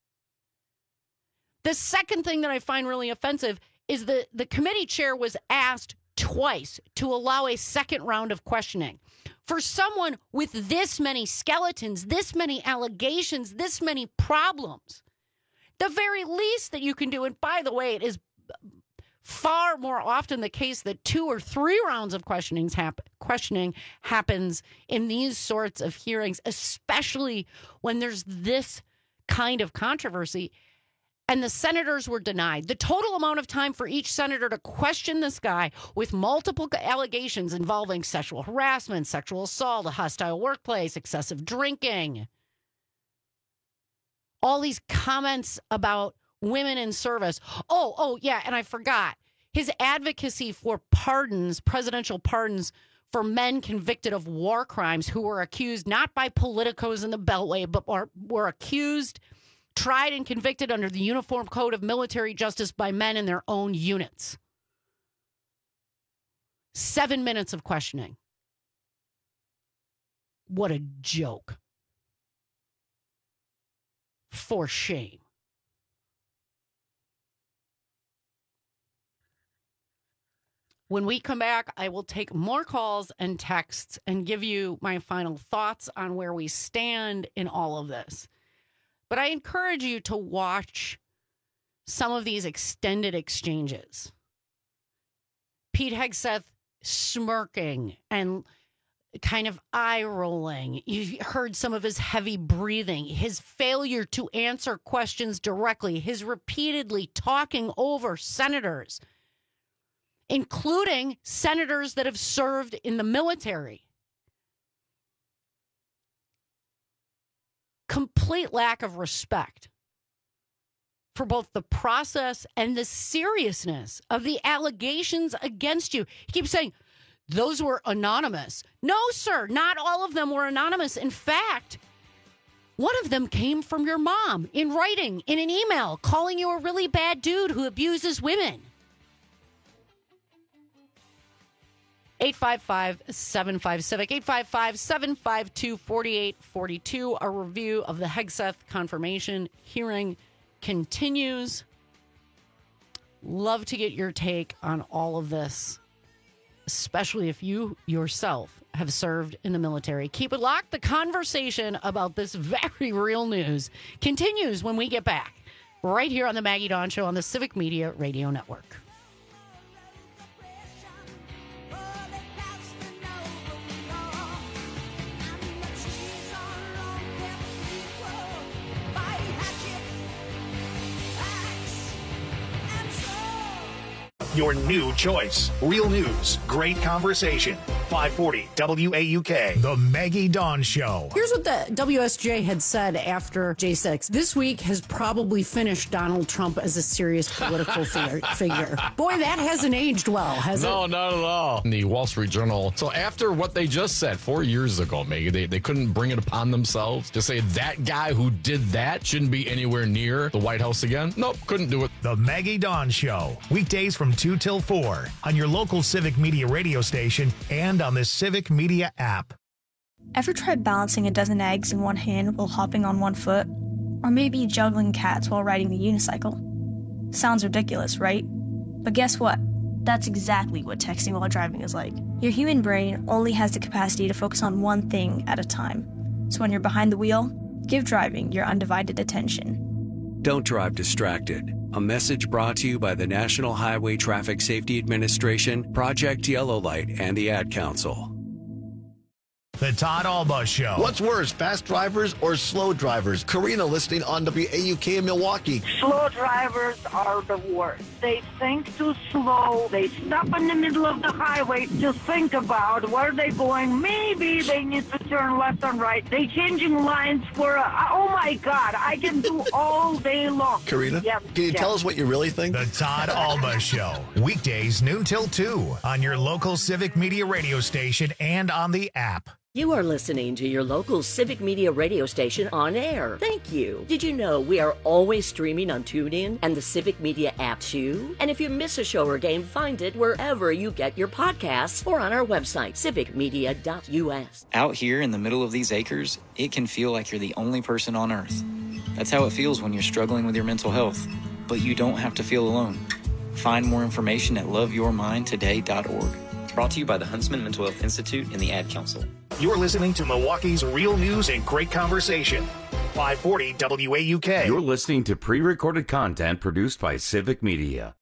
The second thing that I find really offensive is the committee chair was asked twice to allow a second round of questioning. For someone with this many skeletons, this many allegations, this many problems, the very least that you can do, and by the way, it is far more often the case that 2 or 3 rounds of questioning happens in these sorts of hearings, especially when there's this kind of controversy. And the senators were denied. The total amount of time for each senator to question this guy with multiple allegations involving sexual harassment, sexual assault, a hostile workplace, excessive drinking, all these comments about women in service. Oh, yeah, and I forgot. His advocacy for pardons, presidential pardons for men convicted of war crimes who were accused not by politicos in the Beltway, but were accused, tried, and convicted under the Uniform Code of Military Justice by men in their own units. 7 minutes of questioning. What a joke. For shame. When we come back, I will take more calls and texts and give you my final thoughts on where we stand in all of this. But I encourage you to watch some of these extended exchanges. Pete Hegseth smirking and kind of eye rolling. You heard some of his heavy breathing, his failure to answer questions directly, his repeatedly talking over senators, including senators that have served in the military. Complete lack of respect for both the process and the seriousness of the allegations against you. He keeps saying, those were anonymous. No, sir, not all of them were anonymous. In fact, one of them came from your mom in writing, in an email, calling you a really bad dude who abuses women. 855-75-CIVIC, 855-752-4842. A review of the Hegseth confirmation hearing continues. Love to get your take on all of this, especially if you yourself have served in the military. Keep it locked. The conversation about this very real news continues when we get back, right here on the Maggie Dawn Show on the Civic Media Radio Network. Your new choice. Real news. Great conversation. 540 WAUK. The Maggie Dawn Show. Here's what the WSJ had said after J6. This week has probably finished Donald Trump as a serious political figure. Boy, that hasn't aged well, has it? No, not at all. In the Wall Street Journal. So after what they just said 4 years ago, Maggie, they couldn't bring it upon themselves to say that guy who did that shouldn't be anywhere near the White House again. Nope, couldn't do it. The Maggie Dawn Show. Weekdays from 2 2 till 4 on your local Civic Media radio station and on the Civic Media app. Ever tried balancing a dozen eggs in one hand while hopping on one foot? Or maybe juggling cats while riding the unicycle? Sounds ridiculous, right? But guess what? That's exactly what texting while driving is like. Your human brain only has the capacity to focus on one thing at a time. So when you're behind the wheel, give driving your undivided attention. Don't drive distracted. A message brought to you by the National Highway Traffic Safety Administration, Project Yellow Light, and the Ad Council. The Todd Alba Show. What's worse, fast drivers or slow drivers? Karina listening on WAUK in Milwaukee. Slow drivers are the worst. They think too slow. They stop in the middle of the highway to think about where they're going. Maybe they need to turn left and right. They changing lines for, oh my God, I can do all day long. Karina, can you tell us what you really think? The Todd Alba Show. Weekdays noon till 2 on your local Civic Media radio station and on the app. You are listening to your local Civic Media radio station on air. Thank you. Did you know we are always streaming on TuneIn and the Civic Media app too? And if you miss a show or game, find it wherever you get your podcasts or on our website, civicmedia.us. Out here in the middle of these acres, it can feel like you're the only person on Earth. That's how it feels when you're struggling with your mental health. But you don't have to feel alone. Find more information at loveyourmindtoday.org. Brought to you by the Huntsman Mental Health Institute and the Ad Council. You're listening to Milwaukee's real news and great conversation. 540 WAUK. You're listening to pre-recorded content produced by Civic Media.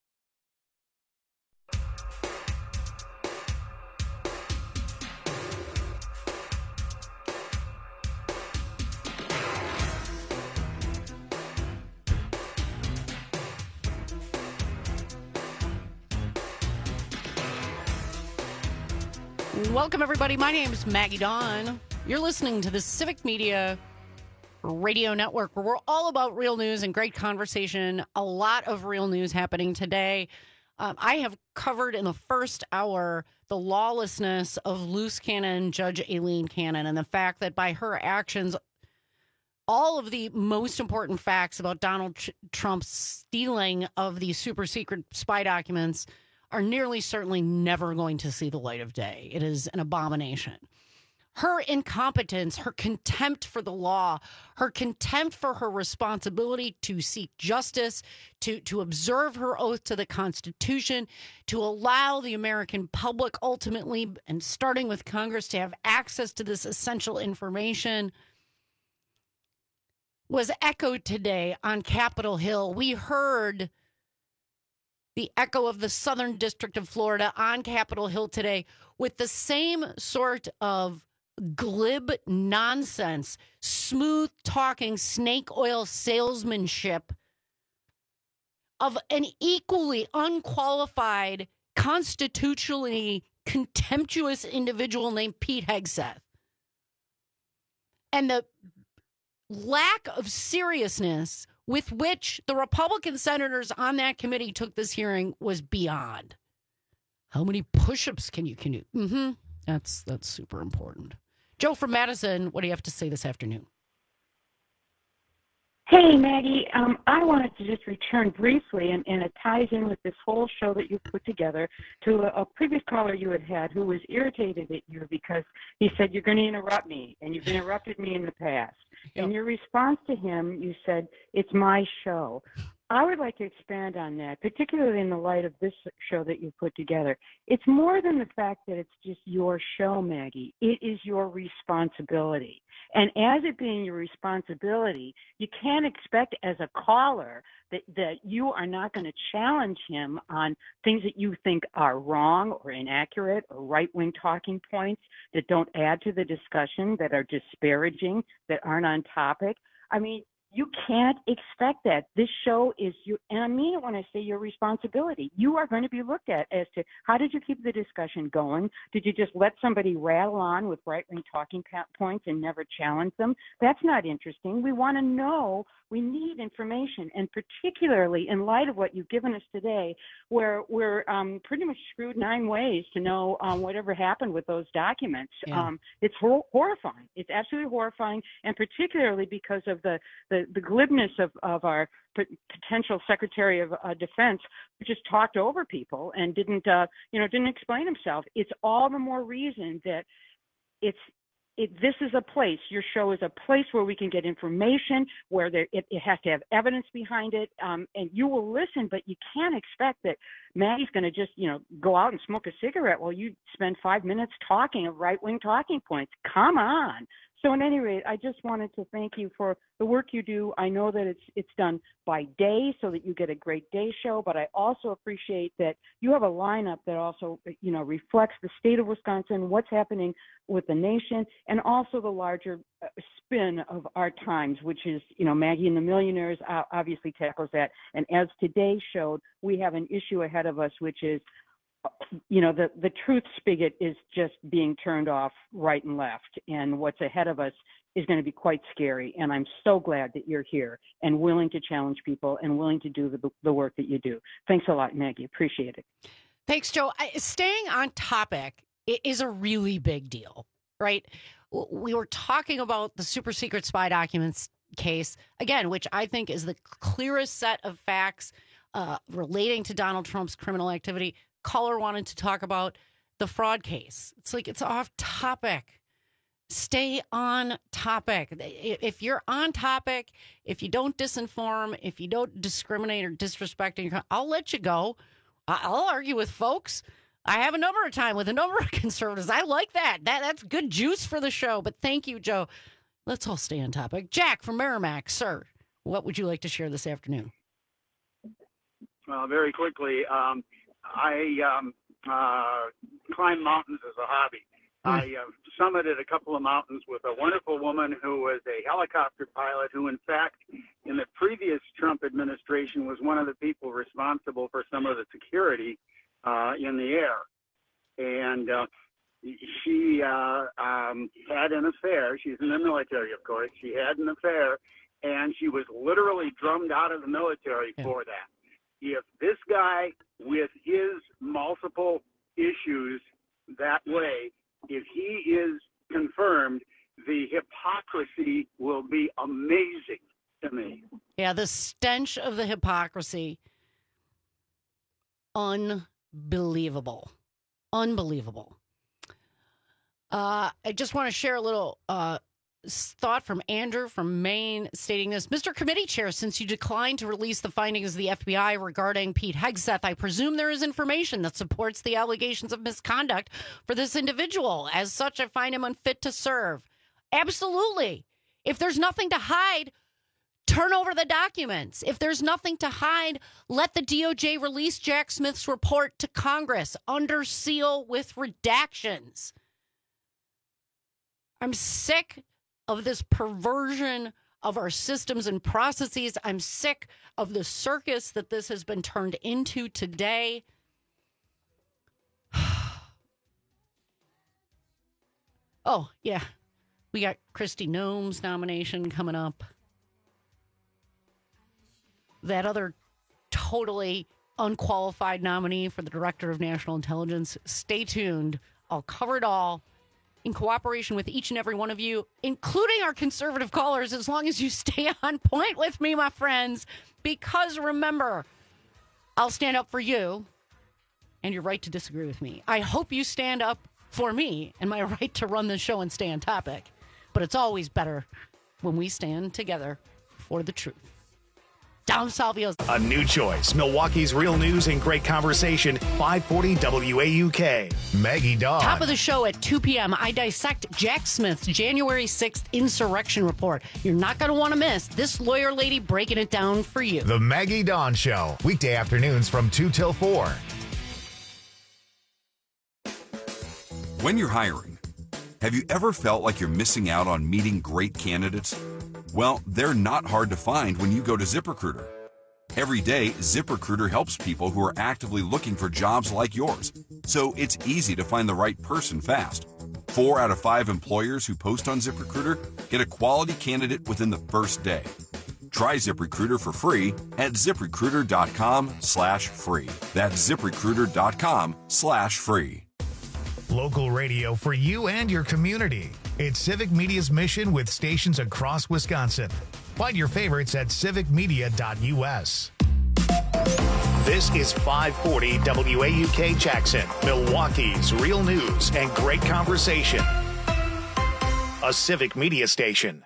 Welcome, everybody. My name is Maggie Dawn. You're listening to the Civic Media Radio Network, where we're all about real news and great conversation. A lot of real news happening today. I have covered in the first hour the lawlessness of loose cannon Judge Aileen Cannon and the fact that by her actions, all of the most important facts about Donald Trump's stealing of these super secret spy documents are nearly certainly never going to see the light of day. It is an abomination. Her incompetence, her contempt for the law, her contempt for her responsibility to seek justice, to observe her oath to the Constitution, to allow the American public ultimately, and starting with Congress, to have access to this essential information, was echoed today on Capitol Hill. We heard the echo of the Southern District of Florida on Capitol Hill today with the same sort of glib nonsense, smooth-talking snake oil salesmanship of an equally unqualified, constitutionally contemptuous individual named Pete Hegseth. And the lack of seriousness with which the Republican senators on that committee took this hearing was beyond. How many push-ups can you do? That's super important. Joe from Madison, what do you have to say this afternoon? Hey, Maggie. I wanted to just return briefly, and it ties in with this whole show that you've put together, to a previous caller you had who was irritated at you because he said, you're going to interrupt me, and you've interrupted me in the past. Yep. In your response to him, you said, it's my show. I would like to expand on that, particularly in the light of this show that you put together. It's more than the fact that it's just your show, Maggie. It is your responsibility. And as it being your responsibility, you can't expect as a caller that you are not going to challenge him on things that you think are wrong or inaccurate or right-wing talking points that don't add to the discussion, that are disparaging, that aren't on topic. I mean, you can't expect that. This show is you, and I mean it when I say your responsibility. You are going to be looked at as to how did you keep the discussion going? Did you just let somebody rattle on with right-wing talking points and never challenge them? That's not interesting. We want to know. We need information, and particularly in light of what you've given us today, where we're pretty much screwed 9 ways to know whatever happened with those documents. Yeah. It's horrifying. It's absolutely horrifying, and particularly because of the the glibness of our potential Secretary of Defense, who just talked over people and didn't explain himself. It's all the more reason that this is a place, your show is a place where we can get information, where it has to have evidence behind it, and you will listen, but you can't expect that Maggie's going to just, go out and smoke a cigarette while you spend 5 minutes talking of right-wing talking points. Come on. So at any rate, I just wanted to thank you for the work you do. I know that it's done by day so that you get a great day show, but I also appreciate that you have a lineup that also, reflects the state of Wisconsin, what's happening with the nation, and also the larger spin of our times, which is, Maggie and the Millionaires obviously tackles that. And as today showed, we have an issue ahead of us, which is, the truth spigot is just being turned off right and left. And what's ahead of us is going to be quite scary. And I'm so glad that you're here and willing to challenge people and willing to do the work that you do. Thanks a lot, Maggie. Appreciate it. Thanks, Joe. Staying on topic is a really big deal, right? We were talking about the super secret spy documents case, again, which I think is the clearest set of facts relating to Donald Trump's criminal activity. Caller wanted to talk about the fraud case. It's like it's off topic. Stay on topic. If you're on topic, if you don't disinform, if you don't discriminate or disrespect, I'll let you go. I'll argue with folks. I have a number of time with a number of conservatives. I like that. That's good juice for the show. But thank you, Joe. Let's all stay on topic. Jack from Merrimack, sir, what would you like to share this afternoon? Very quickly, I climb mountains as a hobby. I summited a couple of mountains with a wonderful woman who was a helicopter pilot who, in fact, in the previous Trump administration was one of the people responsible for some of the security in the air. And she had an affair. She's in the military, of course. She had an affair, and she was literally drummed out of the military for that. If this guy with his multiple issues that way, if he is confirmed, the hypocrisy will be amazing to me. Yeah, the stench of the hypocrisy. Unbelievable. Unbelievable. I just want to share a little thought from Andrew from Maine stating this. Mr. Committee Chair, since you declined to release the findings of the FBI regarding Pete Hegseth, I presume there is information that supports the allegations of misconduct for this individual. As such, I find him unfit to serve. Absolutely. If there's nothing to hide, turn over the documents. If there's nothing to hide, let the DOJ release Jack Smith's report to Congress under seal with redactions. I'm sick of this perversion of our systems and processes. I'm sick of the circus that this has been turned into today. Oh, yeah. We got Kristi Noem's nomination coming up. That other totally unqualified nominee for the Director of National Intelligence. Stay tuned. I'll cover it all in cooperation with each and every one of you, including our conservative callers, as long as you stay on point with me, my friends. Because remember, I'll stand up for you and your right to disagree with me. I hope you stand up for me and my right to run the show and stay on topic. But it's always better when we stand together for the truth. Dom Salvio's a new choice. Milwaukee's real news and great conversation. 540 WAUK. Maggie Dawn. Top of the show at 2 p.m. I dissect Jack Smith's January 6th insurrection report. You're not going to want to miss this lawyer lady breaking it down for you. The Maggie Dawn Show. Weekday afternoons from 2 till 4. When you're hiring, have you ever felt like you're missing out on meeting great candidates? Well, they're not hard to find when you go to ZipRecruiter. Every day, ZipRecruiter helps people who are actively looking for jobs like yours. So it's easy to find the right person fast. 4 out of 5 employers who post on ZipRecruiter get a quality candidate within the first day. Try ZipRecruiter for free at ZipRecruiter.com/free. That's ZipRecruiter.com/free. Local radio for you and your community. It's Civic Media's mission with stations across Wisconsin. Find your favorites at civicmedia.us. This is 540 WAUK Jackson, Milwaukee's real news and great conversation. A Civic Media station.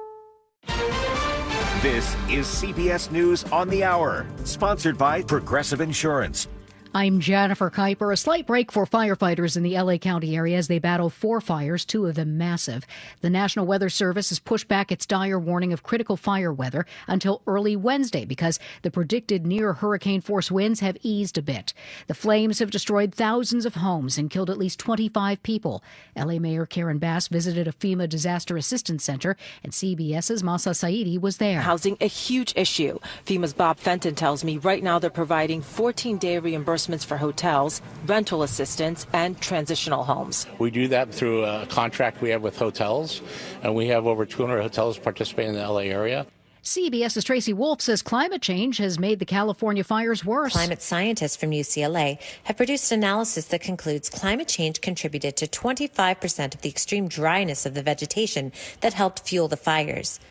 This is CBS News on the Hour, sponsored by Progressive Insurance. I'm Jennifer Kuiper. A slight break for firefighters in the L.A. County area as they battle 4 fires, 2 of them massive. The National Weather Service has pushed back its dire warning of critical fire weather until early Wednesday because the predicted near hurricane force winds have eased a bit. The flames have destroyed thousands of homes and killed at least 25 people. L.A. Mayor Karen Bass visited a FEMA disaster assistance center, and CBS's Masa Saidi was there. Housing a huge issue. FEMA's Bob Fenton tells me right now they're providing 14-day reimbursements for hotels, rental assistance, and transitional homes. We do that through a contract we have with hotels, and we have over 200 hotels participating in the LA area. CBS's Tracy Wolf says climate change has made the California fires worse. Climate scientists from UCLA have produced analysis that concludes climate change contributed to 25% of the extreme dryness of the vegetation that helped fuel the fires.